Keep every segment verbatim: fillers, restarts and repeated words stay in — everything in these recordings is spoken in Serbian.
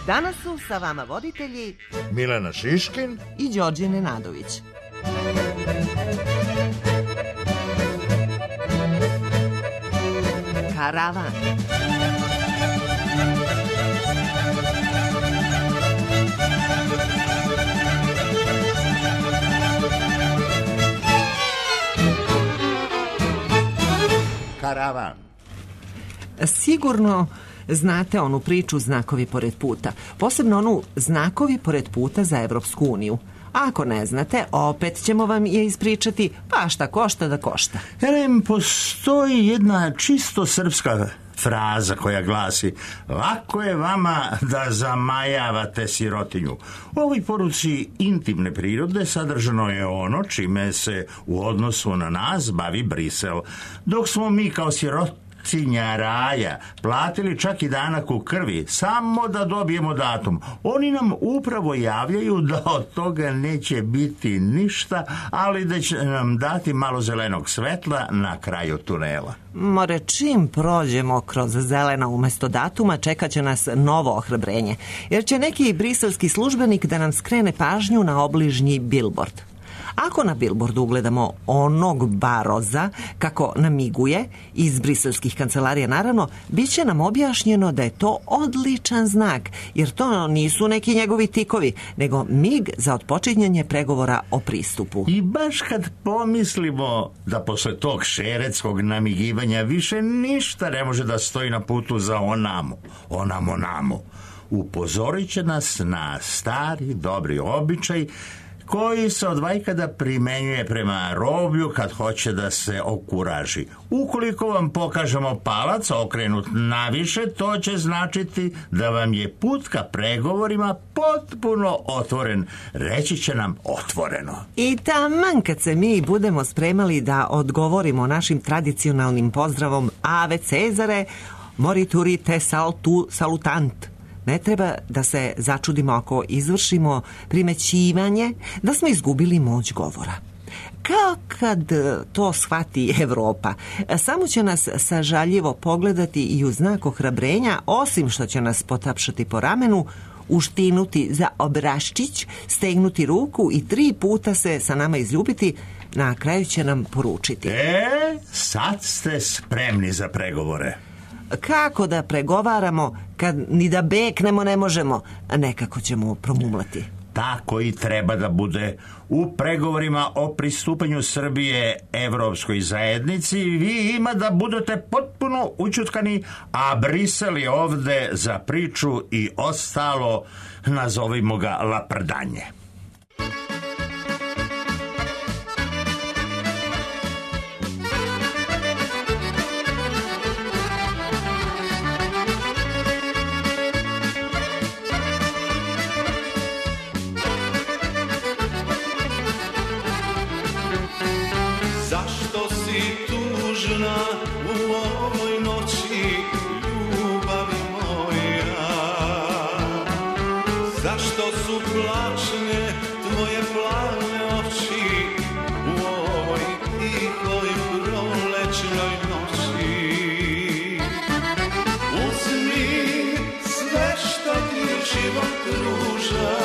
Danas su sa vama voditelji Milena Šiškin i Đorđe Nenadović. Karavan. Karavan. Sigurno znate onu priču Znakovi pored puta, posebno onu Znakovi pored puta za Evropsku uniju. A ako ne znate, opet ćemo vam je ispričati, pa šta košta da košta. Elem, postoji jedna čisto srpska fraza koja glasi: lako je vama da zamajavate sirotinju. U ovoj poruci intimne prirode sadržano je ono čime se u odnosu na nas bavi Brisel, dok smo mi kao sirotinja raja platili čak i danak u krvi samo da dobijemo datum. Oni nam upravo javljaju da od toga neće biti ništa, ali da će nam dati malo zelenog svetla na kraju tunela. More, čim prođemo kroz zelena umesto datuma, čekat će nas novo ohrabrenje, jer će neki briselski službenik da nam skrene pažnju na obližnji bilbord. Ako na bilbordu ugledamo onog Baroza, kako namiguje, iz briselskih kancelarija naravno, bit će nam objašnjeno da je to odličan znak, jer to nisu neki njegovi tikovi, nego mig za otpočinjanje pregovora o pristupu. I baš kad pomislimo da posle tog šeretskog namigivanja više ništa ne može da stoji na putu za onamo, onamo namo, upozorit će nas na stari dobri običaj koji se od vajkada primenjuje prema roblju kad hoće da se okuraži. Ukoliko vam pokažemo palac okrenut naviše, to će značiti da vam je put ka pregovorima potpuno otvoren. Reći će nam otvoreno. I taman kad se mi budemo spremali da odgovorimo našim tradicionalnim pozdravom Ave Cezare, morituri te saltu salutant, ne treba da se začudimo ako izvršimo primećivanje da smo izgubili moć govora. Kao kad to shvati Evropa, samo će nas sažaljivo pogledati i u znak ohrabrenja, osim što će nas potapšati po ramenu, uštinuti za obraščić, stegnuti ruku i tri puta se sa nama izljubiti, na kraju će nam poručiti: E, sad ste spremni za pregovore. Kako da pregovaramo kad ni da beknemo ne možemo, nekako ćemo promumlati. Tako i treba da bude. U pregovorima o pristupanju Srbije Evropskoj zajednici vi ima da budete potpuno učutkani, a Brisel je ovde za priču i ostalo, nazovimo ga laprdanje. Zašto si tužna u ovoj noći, ljubavi moja? Zašto su plačne tvoje plave oči u ovoj tihoj prolećnoj noći? Uzmi sve što ti život pruža,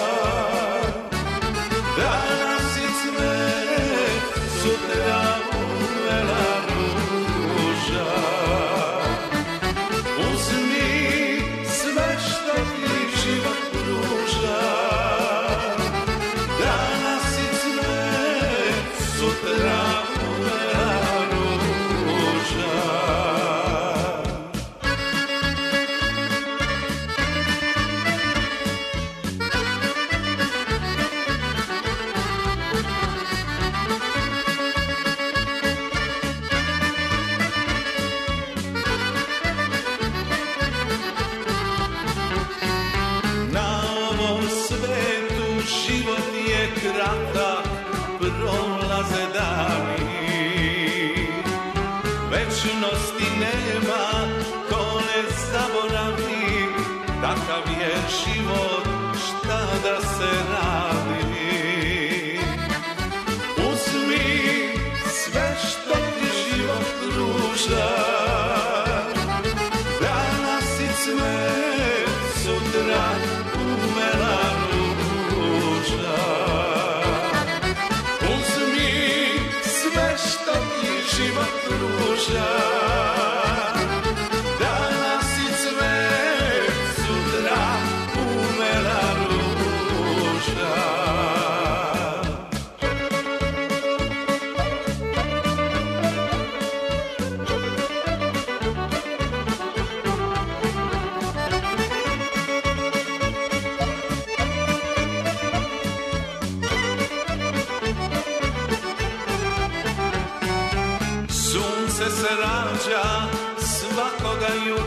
danas i cvet, sutra uvela ruža. Uzmi sve što ti život pruža, danas i cvet, sutra uvela ruža. Na ovom svetu život je kratak, prolaze dani. Večnosti nema, ko ne zaboravi, takav je život, šta da se radi. Uzmi sve što ti život pruža, danas i cvet, sutra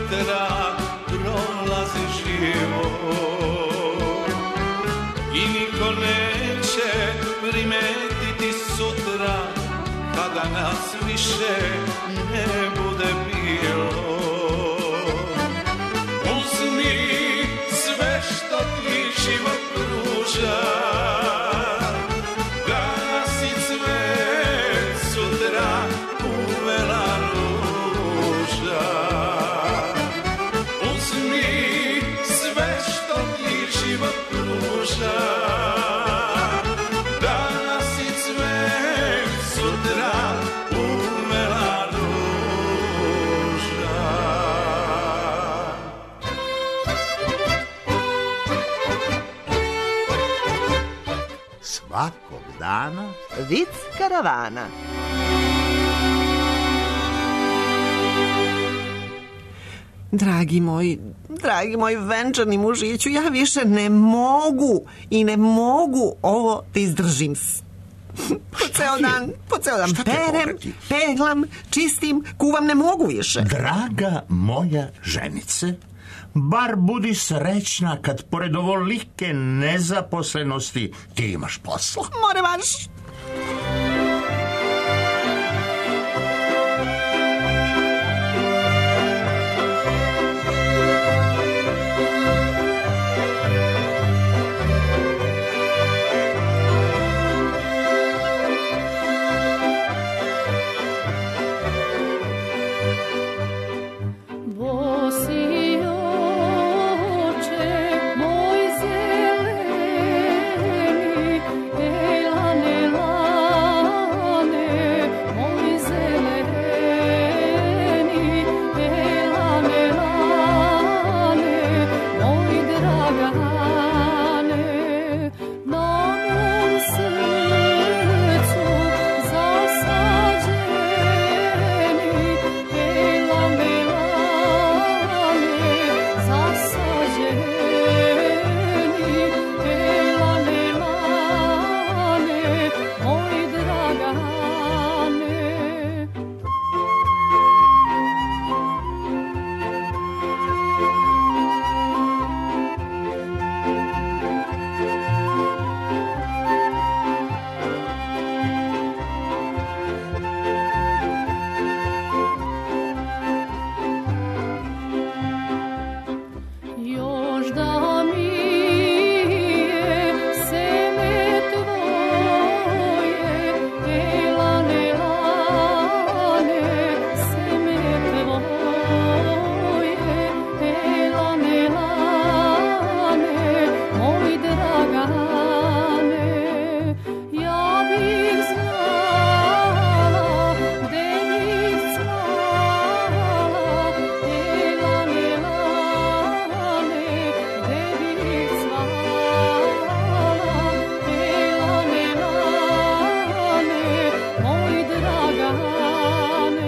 sutra prolazi život i niko neće primetiti sutra kada nas više ne bude bilo. Uzmi sve što ti život pruža, danas i cvet, sutra uvela ruža. Uzmi sve što ti život pruža, danas i cvet, sutra uvela ruža. Svakog dana Vic karavana. Dragi moj, dragi moj venčani mužiću, ja više ne mogu i ne mogu ovo da izdržim. Po ceo dan, po ceo dan Šta te perem, povredi? peglam, čistim, kuvam, ne mogu više. Draga moja ženice, bar budi srećna kad pored ovolike nezaposlenosti ti imaš posla. More baš. Bosi oče moj zeleni, elane, lane, moj zeleni, elane, lane, moj dragane, na mom srcu zasađeni, elane, još da mi je seme tvoje, elane, lane, seme tvoje, elane, lane, moj dragane, ja bih znala gde bih cvala, elane, lane, gde bih cvala, elane, lane, moj dragane.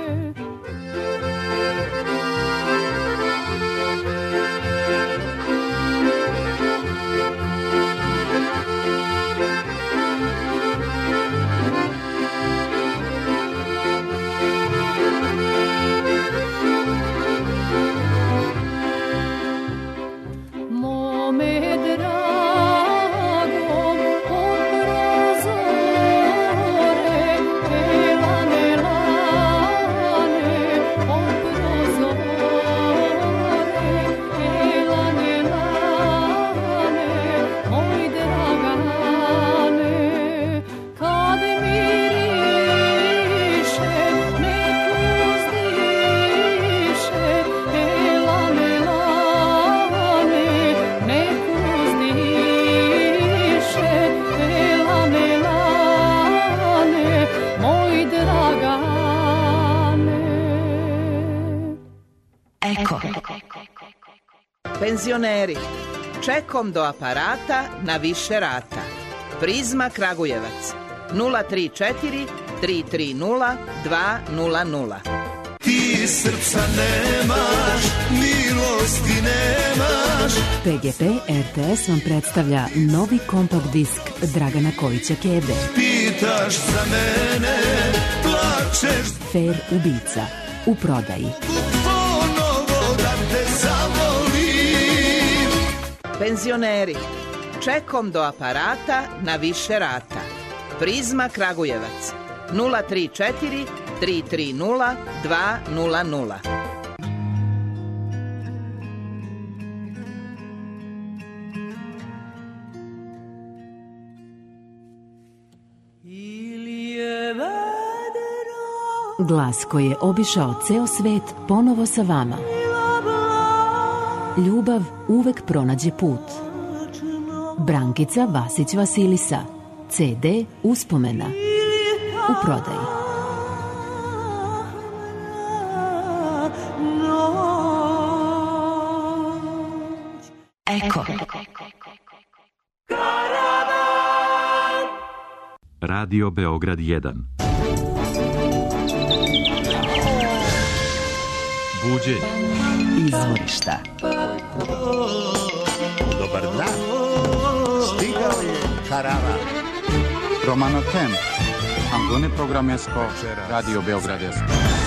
Mome dragom od prozore, elane, lane, od prozore, elane, lane, moj dragane, kad miriše, nek uzdiše, elane, lane, nek uzdiše, elane, lane, moj dragane. Eko. Penzioneri, čekom do aparata na više rata. Prizma Kragujevac nula tri četiri tri tri nula dva nula nula. Ti srca nemaš, milosti nemaš. P G P R T S vam predstavlja novi kompakt disk Dragana Kojića Kebe. Pitaš za mene, plačeš Fair ubica u prodaji. ponovo penzioneri. Čekom do aparata na više rata. Prizma Kragujevac. nula tri četiri tri tri nula dva nula nula. Glas koji je obišao ceo svet ponovo sa vama. Ljubav uvek pronađe put. Brankica Vasić Vasilisa. ce de Uspomena. U prodaji. Eko. Radio Beograd jedan. Buđenje. Izvorišta. Dobar dan. Stigao je karavan. Romano Tem. Antone Programesko. Radio Beogradesko.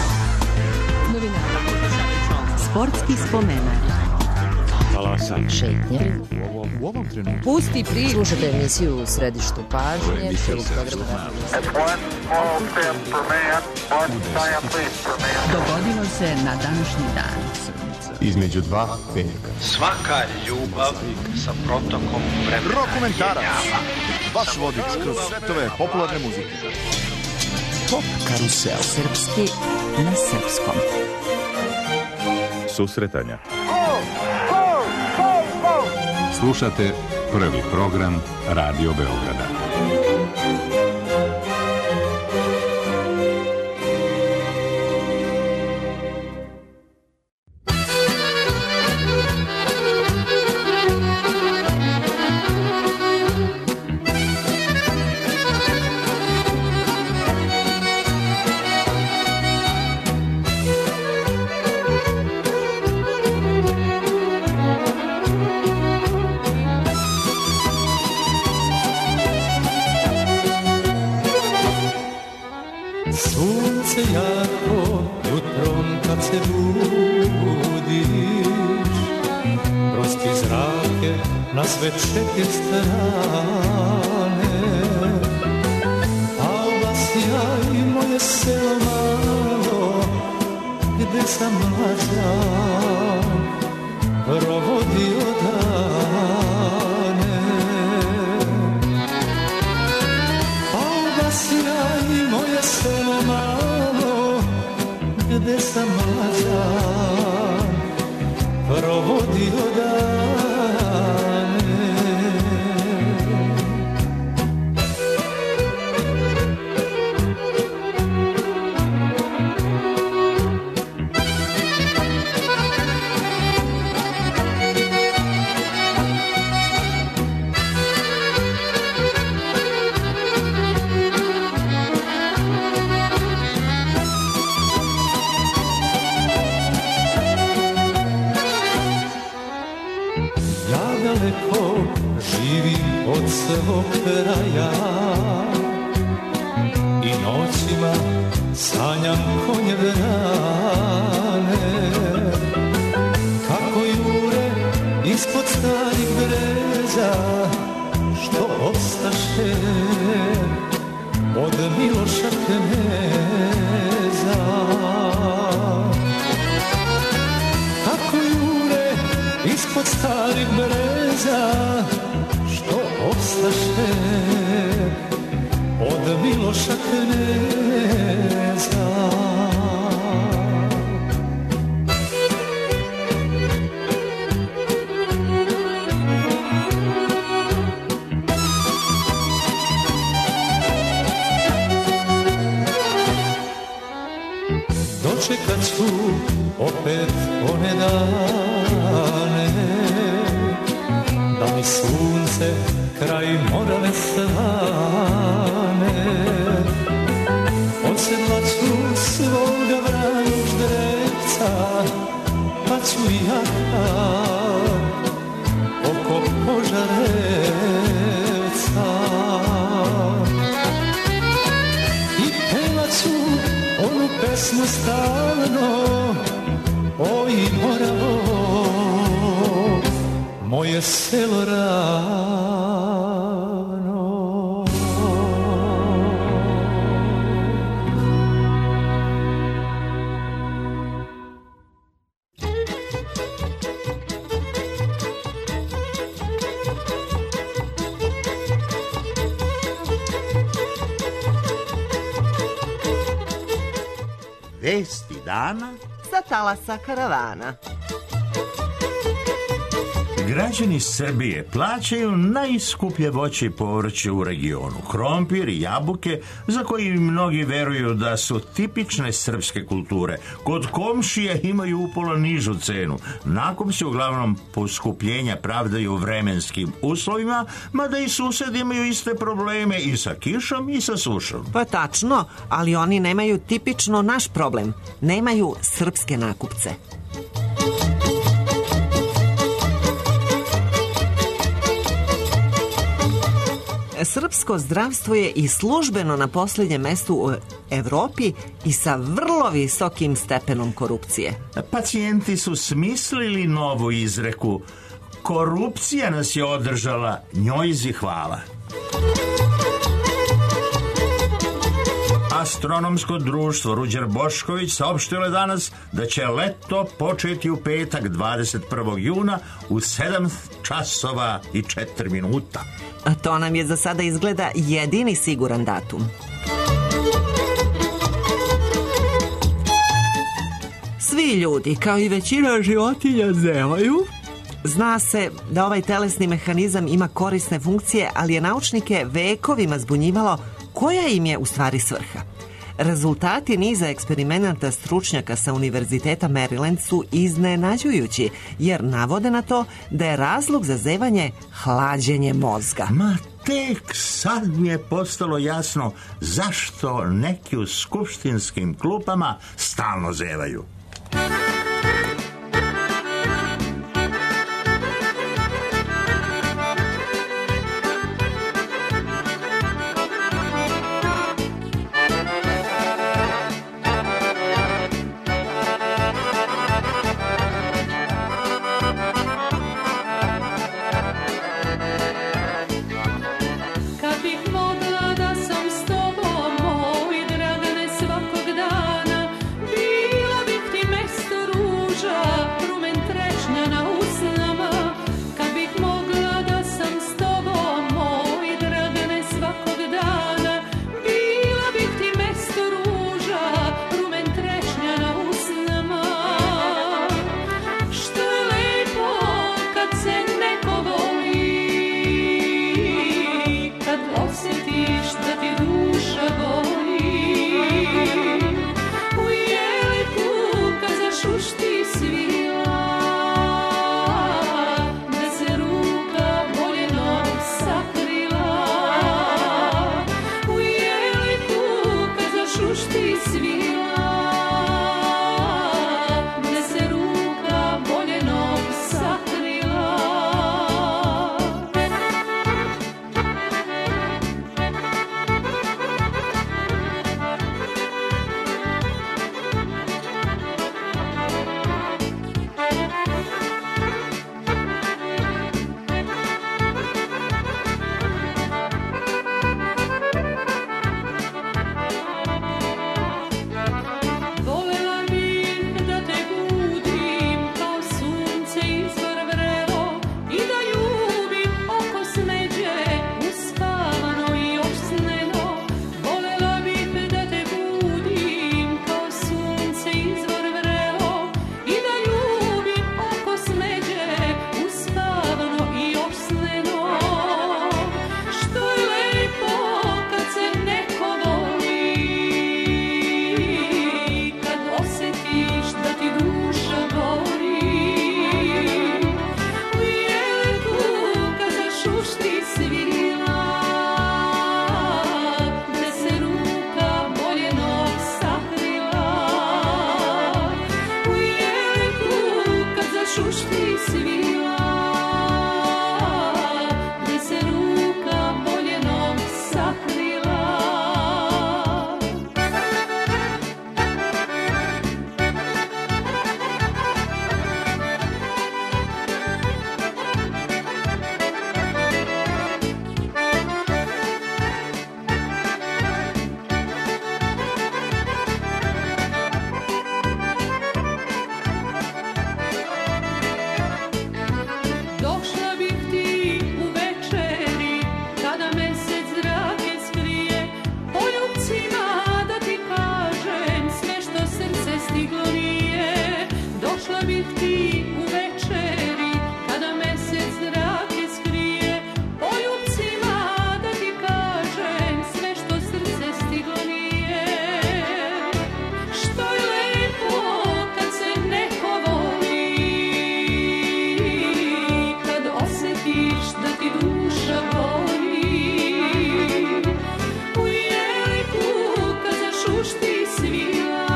Sportski spomenak. Talasan. Šetnje. U ovom trenutku. Pusti priču. Slušajte emisiju u središtu pažnje. Dogodilo se na današnji dan. Između dva veka. Svaka ljubav sa protokom vremena. Rokomentarac. Vaš vodič kroz svetove popularne muzike. Pop karusel. Srpski na srpskom. Susretanja. Slušate prvi program Radio Beograda. Sunce jako jutrom kad se budiš, prosti zrake na sve četiri strane, a u vas ja i moje selo malo, gde sam mlađan provodio dane. A u vas ja i moje selo malo, gde sam mlađan provodio dane. Živim od svog kraja i noćima sanjam konje vrane, kako jure ispod starih breza, što ostaše od Miloša kneza. Kako jure ispod starih breza, što ostaše od Miloša kneza. Dočekat ću opet one dane, da mi sunce kraj morave strane. Odsedlat ću svoga vranog ždrevca, pa ću ja oko Požarevca. I pevat ću onu pesmu stalno, oj Moravo, moje selo ravno. Vesti dana sa talasa karavana. Građani Srbije plaćaju najskuplje voće i povrće u regionu. Krompir i jabuke, za koji mnogi veruju da su tipične srpske kulture, kod komšije imaju upola nižu cenu. Nakupci uglavnom poskupljenja pravdaju vremenskim uslovima, mada i susedi imaju iste probleme i sa kišom i sa sušom. Pa tačno, ali oni nemaju tipično naš problem. Nemaju srpske nakupce. Srpsko zdravstvo je i službeno na posljednjem mestu u Evropi i sa vrlo visokim stepenom korupcije. Pacijenti su smislili novu izreku: korupcija nas je održala, njojzi hvala. Astronomsko društvo Ruđer Bošković saopštilo je danas da će leto početi u petak dvadeset prvog juna u sedam časova i četiri minuta. A to nam je za sada izgleda jedini siguran datum. Svi ljudi, kao i većina životinja, zevaju. Zna se da ovaj telesni mehanizam ima korisne funkcije, ali je naučnike vekovima zbunjivalo koja im je u stvari svrha. Rezultati niza eksperimenata stručnjaka sa Univerziteta Maryland su iznenađujući, jer navode na to da je razlog za zevanje hlađenje mozga. Ma tek sad mi je postalo jasno zašto neki u skupštinskim klupama stalno zevaju. u večeri, kada mesec zrake skrije, poljubcima da ti kažem sve što srce stiglo nije. Što je lepo kad se neko voli, kad osjetiš da ti duša boli. U jeliku kad zašušti svila,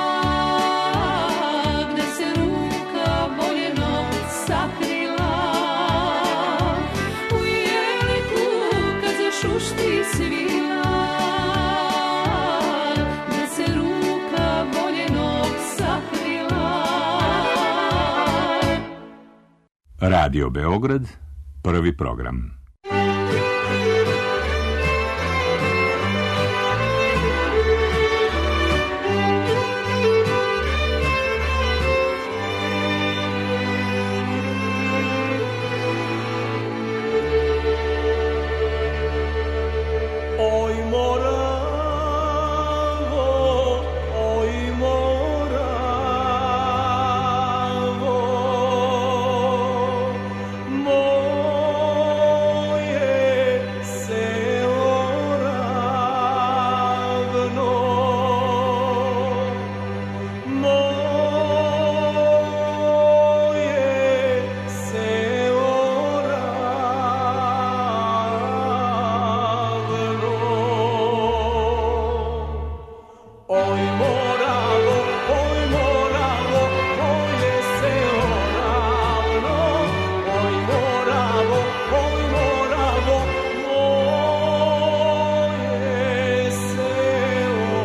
gde se ruka voljenog sakrila. U jeliku kad zašušti svila, gde se ruka voljenog sakrila. Radio Beograd, prvi program. Oj Moravo, oj Moravo, moje selo ravno, moje selo ravno. Oj Moravo, oj Moravo, moje selo ravno. Oj Moravo, oj Moravo, moje selo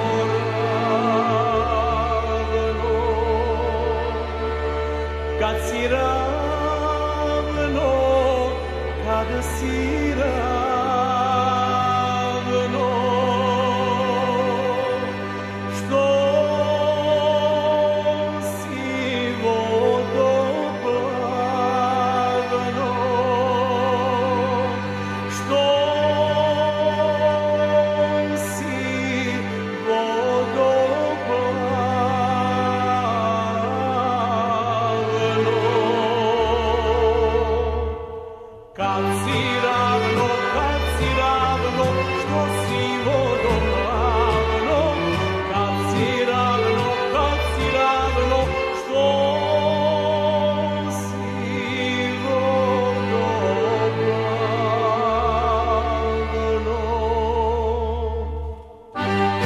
ravno. Kad si ravno, kad si ravno, što si vodoplavno, što si vodoplavno. Kad si ravno, kad si ravno, što si vodoplavno. Kad si ravno, kad si ravno, što si vodoplavno.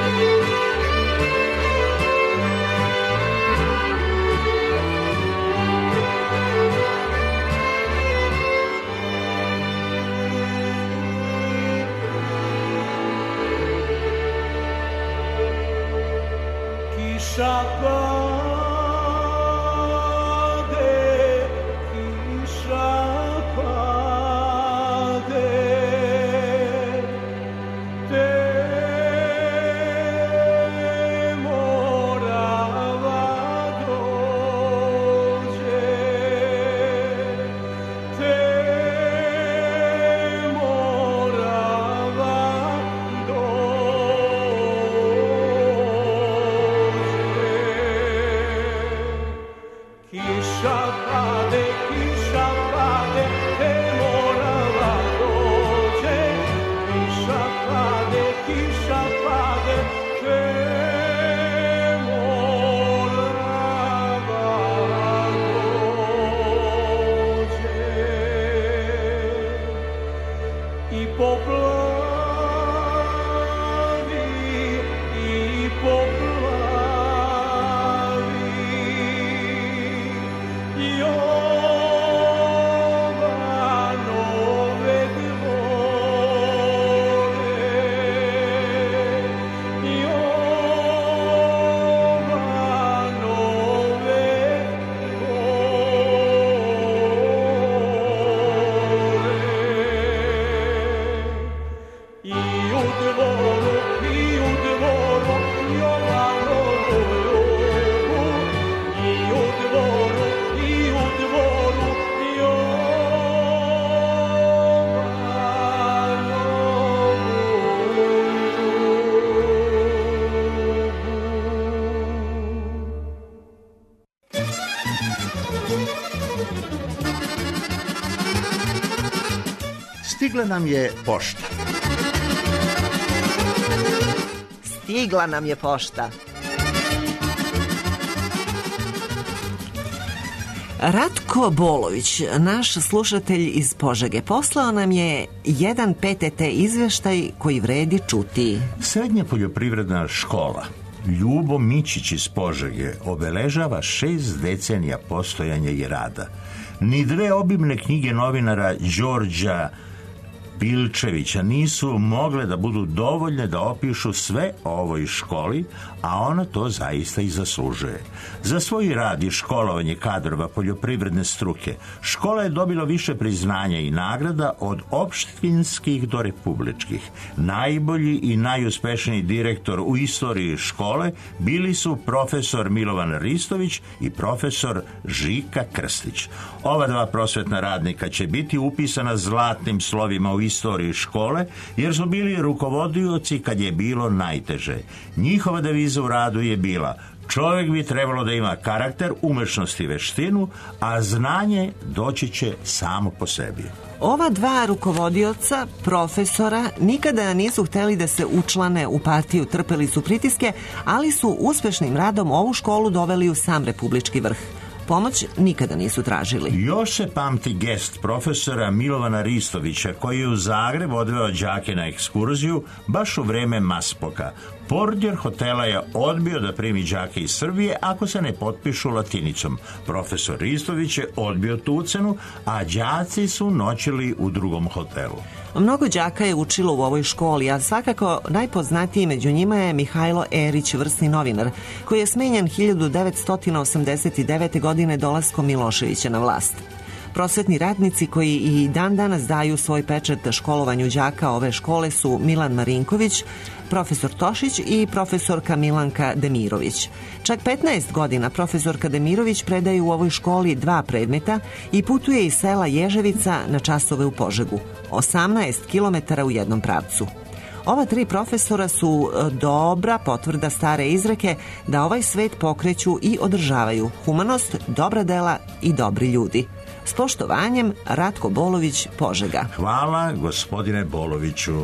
Kiša pade, kiša pade, te Morava dođe, te Morava dođe. Kiša pade, kiša pade, te Morava dođe. Kiša pade, kiša pade, te Morava dođe. I poplavi, i poplavi, i Stigla nam je pošta. Stigla nam je pošta. Ratko Bolović, naš slušatelj iz Požege, poslao nam je jedan P T T izveštaj koji vredi čuti. Srednja poljoprivredna škola Ljubo Mićić iz Požege obeležava šest decenija postojanja i rada. Ni dve obimne knjige novinara Đorđa Bilčevića nisu mogle da budu dovoljne da opišu sve o ovoj školi, a ona to zaista i zaslužuje. Za svoj rad i školovanje kadrova poljoprivredne struke, škola je dobila više priznanja i nagrada od opštinskih do republičkih. Najbolji i najuspešniji direktor u istoriji škole bili su profesor Milovan Ristović i profesor Žika Krstić. Ova dva prosvetna radnika će biti upisana zlatnim slovima u istoriji škole, jer su bili rukovodioci kad je bilo najteže. Njihova deviza u radu je bila: čovjek bi trebalo da ima karakter, umešnost i veštinu, a znanje doći će samo po sebi. Ova dva rukovodioca, profesora, nikada nisu hteli da se učlane u partiju, trpeli su pritiske, ali su uspešnim radom ovu školu doveli u sam republički vrh. Pomoć nikada nisu tražili. Još se pamti gest profesora Milovana Ristovića, koji je u Zagreb odveo đake na ekskurziju baš u vreme Maspoka. Portjer hotela je odbio da primi đake iz Srbije ako se ne potpišu latinicom. Profesor Ristović je odbio tu ucenu, a đaci su noćili u drugom hotelu. Mnogo đaka je učilo u ovoj školi, a svakako najpoznatiji među njima je Mihajlo Erić, vrsni novinar, koji je smenjen hiljadu devetsto osamdeset devete. godine dolaskom Miloševića na vlast. Prosvetni radnici koji i dan danas daju svoj pečat školovanju đaka ove škole su Milan Marinković, profesor Tošić i profesorka Milanka Demirović. Čak petnaest godina profesorka Demirović predaje u ovoj školi dva predmeta i putuje iz sela Ježevica na časove u Požegu. osamnaest kilometara u jednom pravcu. Ova tri profesora su dobra potvrda stare izreke da ovaj svet pokreću i održavaju humanost, dobra dela i dobri ljudi. S poštovanjem, Ratko Bolović, Požega. Hvala, gospodine Boloviću.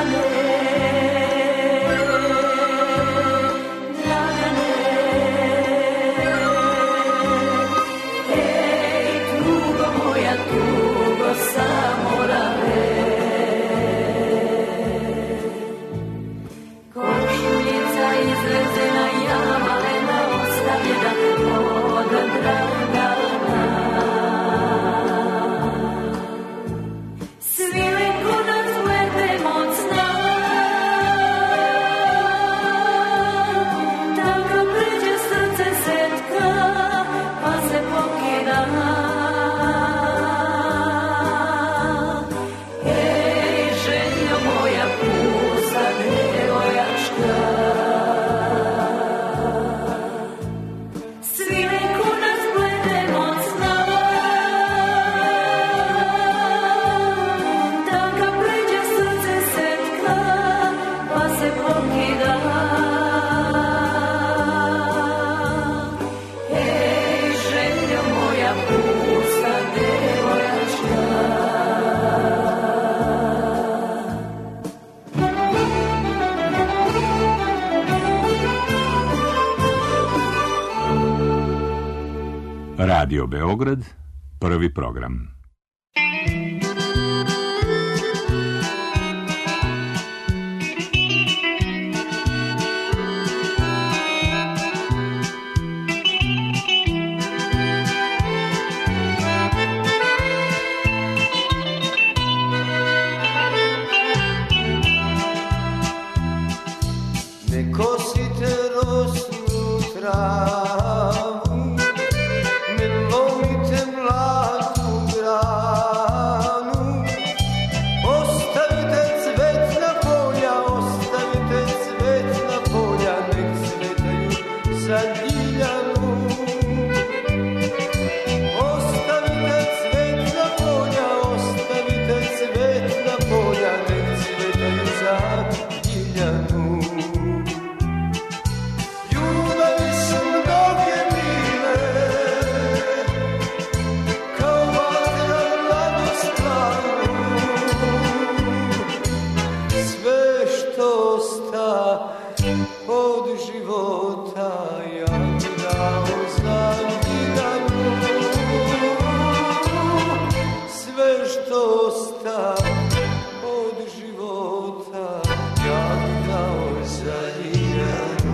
Radio Beograd, prvi program. Ne kosite rosnu travu, ne lomite mladu granu, ostavite cvetna polja, ostavite cvetna polja, nek cvetaju za Ljiljanu. Ostavite cvetna polja, ostavite cvetna polja, nek cvetaju za Ljiljanu. Ljubavi su mnoge mile, kao vatra mladost planu. Sve što sta od života ja bi dao za Ljiljanu. Sve što sta od života ja bi dao za Ljiljanu.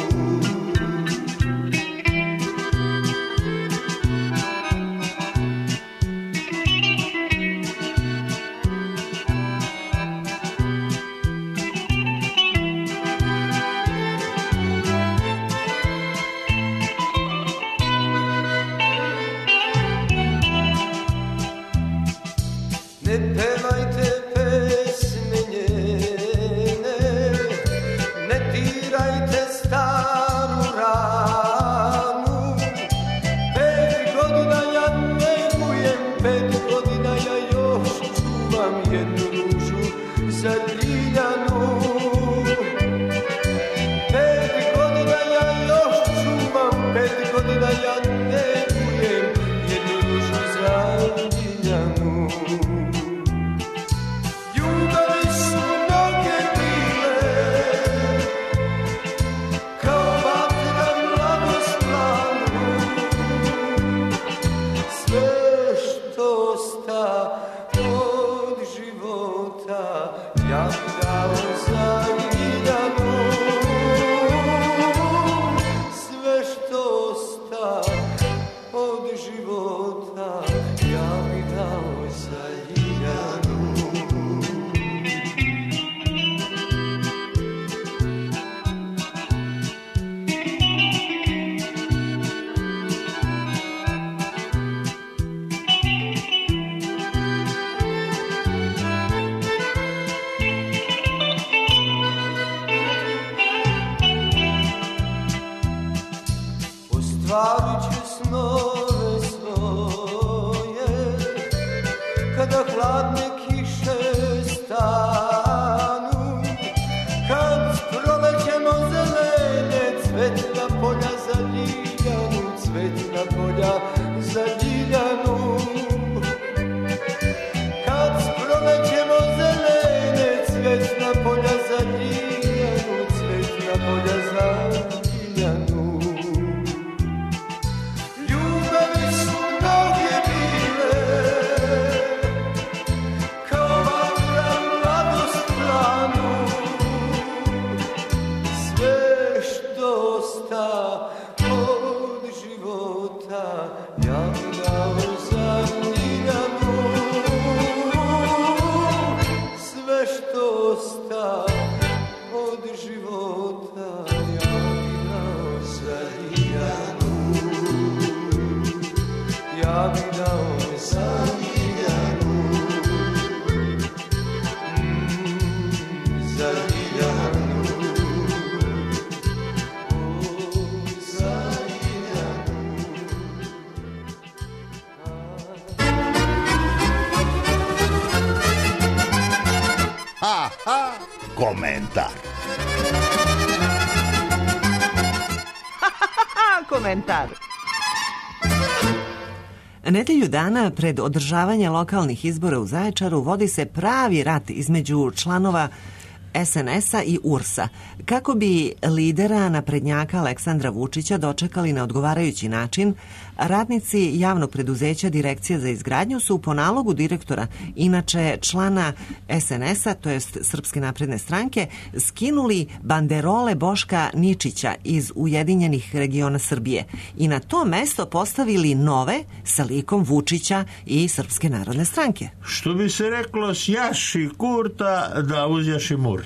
Ne pevajte pesme njene, ne dirajte staru ranu. Pet godina ja negujem, pet godina ja još čuvam jednu ružu za Ljiljanu. Pet godina ja još čuvam, pet godina ja negujem jednu ružu za Ljiljanu. Ljubavi su mnoge bile, kao vatra mladost planu. Sve što sta od života ja bi dao za Ljiljanu. Sve što sta od života ja bi dao za Ljiljanu. Ostvarit ću snove svoje, kada hladne kiše stanu, kad prolećemo zelene, cvetna polja za Ljiljanu, cvetna polja za Ljiljanu. Kad prolećemo zelene, cvetna polja polja za Ljiljanu, cvetna polja za Ljiljanu. Ljubavi su mnoge bile, kao vatra mladost planu. Sve što sta od života ja bi dao za Ljiljanu. Sve što sta od života ja bi dao za Ljiljanu. Ja bi dao za Ljiljanu. Mm, za Ljiljanu. O, za Ljiljanu. Aha, komentar. Komentar. Nedelju dana pred održavanje lokalnih izbora u Zaječaru vodi se pravi rat između članova es en es-a i u er es-a, kako bi lidera naprednjaka Aleksandra Vučića dočekali na odgovarajući način. Radnici javnog preduzeća Direkcija za izgradnju su po nalogu direktora, inače člana es en es-a, to jest Srpske napredne stranke, skinuli banderole Boška Ničića iz Ujedinjenih regiona Srbije i na to mesto postavili nove sa likom Vučića i Srpske narodne stranke. Što bi se reklo, sjaši Kurta da uzjaši Murt.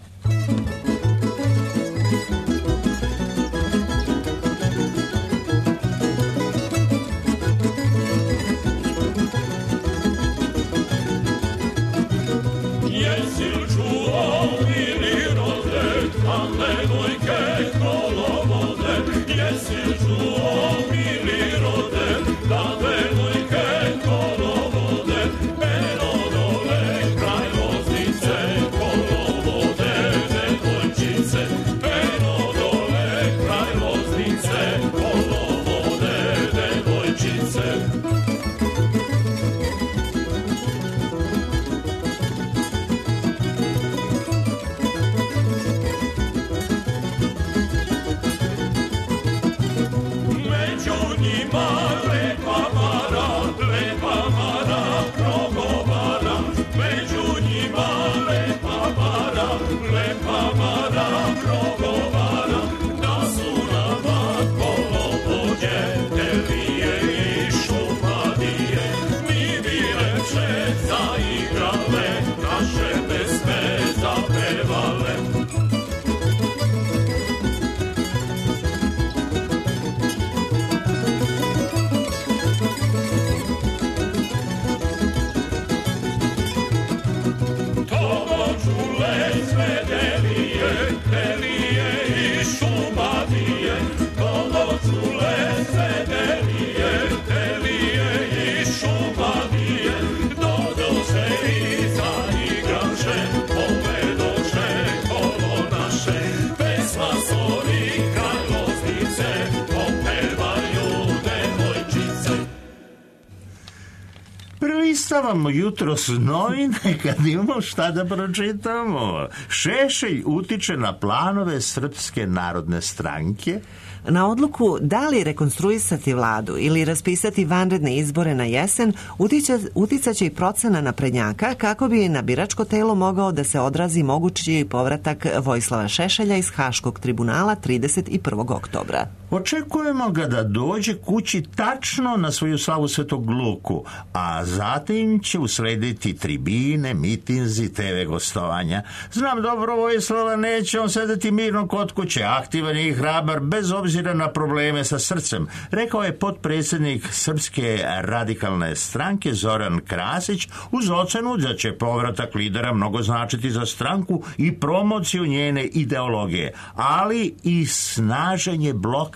Prelistajemo jutros novine kad imamo šta da pročitamo. Šešelj utiče na planove Srpske narodne stranke. Na odluku da li rekonstruisati vladu ili raspisati vanredne izbore na jesen uticaće i procena naprednjaka kako bi na biračko telo mogao da se odrazi mogući povratak Vojislava Šešelja iz Haškog tribunala trideset prvog oktobra. Očekujemo ga da dođe kući tačno na svoju slavu Svetog Luku, a zatim će uslediti tribine, mitinzi, te ve gostovanja. Znam dobro Vojislava, neće on sedeti mirno kod kuće, aktivan i hrabar bez obzira na probleme sa srcem, rekao je potpredsjednik Srpske radikalne stranke Zoran Krasić uz ocenu da će povratak lidera mnogo značiti za stranku i promociju njene ideologije, ali i snaženje bloka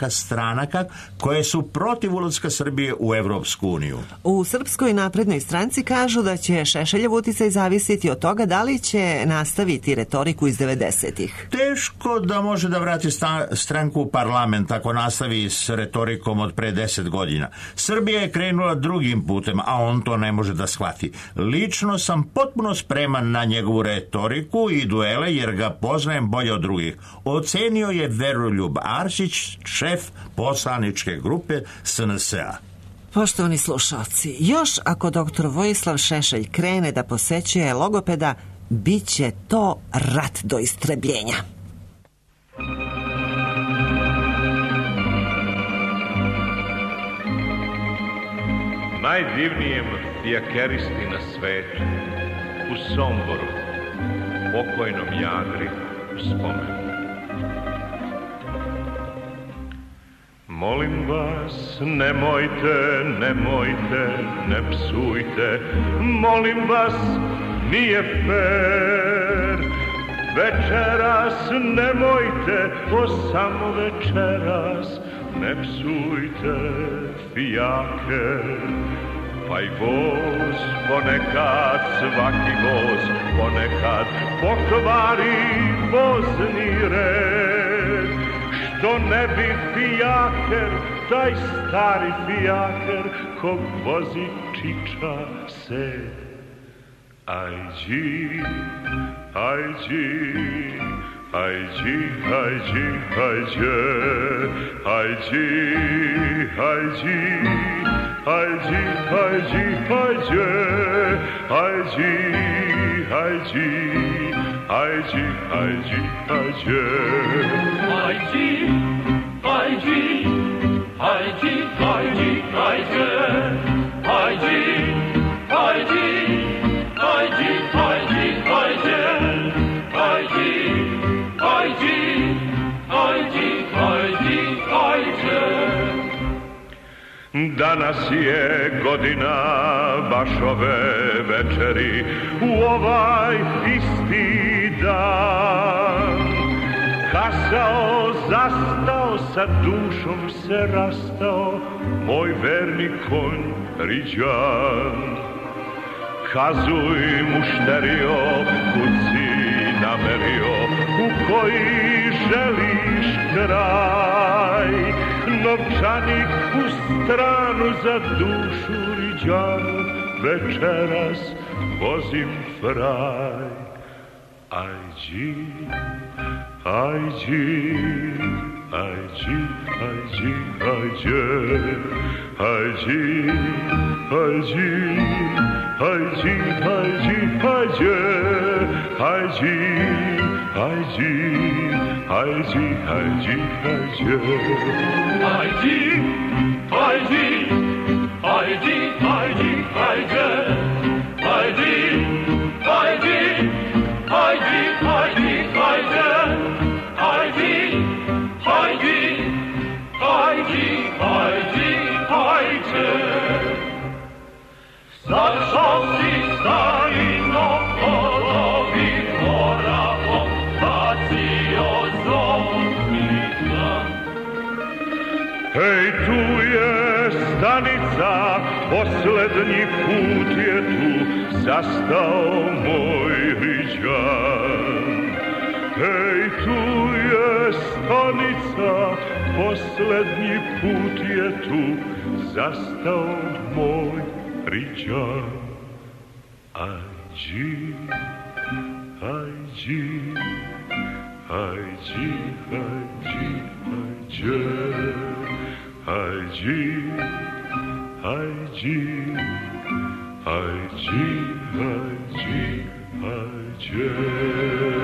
predstavnika stranaka koje su protiv ulaska Srbije u Evropsku uniju. U Srpskoj naprednoj stranci kažu da će Šešeljev uticaj zavisiti od toga da li će nastaviti retoriku iz devedesetih. Teško da može da vrati sta- stranku u parlament ako nastavi s retorikom od pre deset godina. Srbija je krenula drugim putem, a on to ne može da shvati. Lično sam potpuno spreman na njegovu retoriku i duele jer ga poznajem bolje od drugih. Ocenio je Veroljub Arsić, šef poslaničke grupe S N S-a. Poštovani slušalci, još ako doktor Vojislav Šešelj krene da posećuje logopeda, bit će to rat do istrebljenja. Najdivnijem fijakeristi na svetu, u Somboru, pokojnom Jadri, spomen. Molim vas, nemojte, nemojte, ne psujte, molim vas, nije fer. Večeras nemojte, o samo večeras, ne psujte fijake. Pa i voz ponekad, svaki voz ponekad pokvari vozni red. Što ne bi fijaker, taj stari fijaker, kog vozi čiča se. Ajđi, ajđi, ajđi, ajđi, ajđe, ajđi, ajđi, ajđi, ajđi, ajđe, ajđi, ajđi, ajđi, ajđi, ajđe. Ajđi, ajđi, ajđi, ajđi, ajđe, ajđi, ajđi, ajđi, ajđi, ajđe, ajđi, ajđi, ajđi, ajđi, ajđe. Danas je godina baš ove večeri, u ovaj isti dan. Kasao, zastao, sa dušom se rastao, moj verni konj Riđan. Kazuj mušterio, kud si namerio, u koji želiš kraj. Novčanik u stranu za dušu Riđanu, večeras vozim fraj. Ajđi, ajđi, ajđi, ajđi, ajđe, ajđi, ajđi, ajđi, ajđi, ajđe, ajđi, ajđi, ajđi, ajđi, ajđe. Ajđi, ajđi, ajđi, ajđi, ajđe, ajđi, ajđi, ajđi, ajđi, ajđe, ajđi, ajđi, ajđi, ajđi, ajđe. Zašao si starino polovi mora, bacio zovnika. Hej, tu je stanica, poslednji put je tu zastao moj Riđan. Hej, tu je stanica, poslednji put je tu zastao moj Riđan. Ajđi, ajđi, ajđi, ajđi, ajđe, ajđi, ajđi, ajđi, ajđi, ajđe.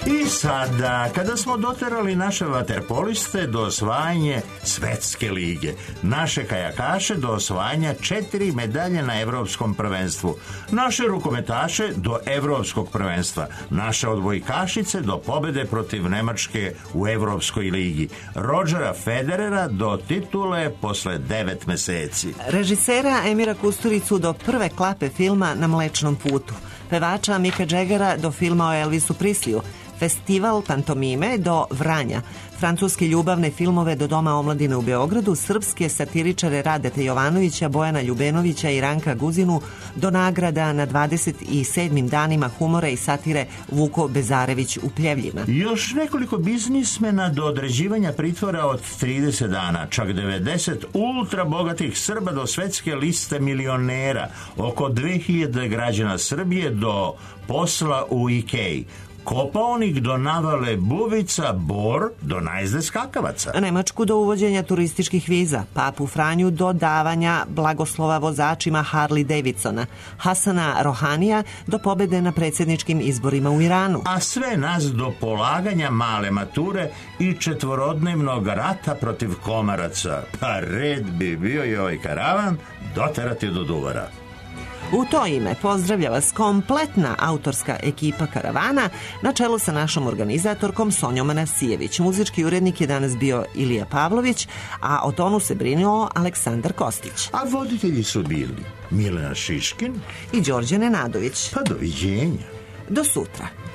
I sada, kada smo doterali naše vaterpoliste do osvajanja svetske lige, naše kajakaše do osvajanja četiri medalje na evropskom prvenstvu, naše rukometaše do evropskog prvenstva, naše odbojkašice do pobede protiv Nemačke u evropskoj ligi, Rodgera Federera do titule posle devet meseci. Režisera Emira Kusturicu do prve klape filma Na Mlečnom putu, pevača Mika Džegara do filma o Elvisu Prisliju, festival pantomime do Vranja, francuske ljubavne filmove do Doma omladine u Beogradu, srpske satiričare Radeta Jovanovića, Bojana Ljubenovića i Ranka Guzinu do nagrada na dvadeset sedmim danima humora i satire Vuko Bezarević u Pljevljima. Još nekoliko biznismena do određivanja pritvora od trideset dana, čak devedeset ultra bogatih Srba do svetske liste milionera, oko dve hiljade građana Srbije do posla u Ikeji, Kopaonik do navale buvica, Bor do najzde skakavaca. Nemačku do uvođenja turističkih viza, Papu Franju do davanja blagoslova vozačima Harley Davidsona, Hasana Rohanija do pobede na predsjedničkim izborima u Iranu. A sve nas do polaganja male mature i četvorodnevnog rata protiv komaraca. Pa red bi bio i ovaj karavan doterati do Duvara. U to ime pozdravlja vas kompletna autorska ekipa karavana na čelu sa našom organizatorkom Sonjom Manasijević. Muzički urednik je danas bio Ilija Pavlović, a o tonu se brinuo Aleksandar Kostić. A voditelji su bili Milena Šiškin i Đorđe Nenadović. Pa doviđenja. Do sutra.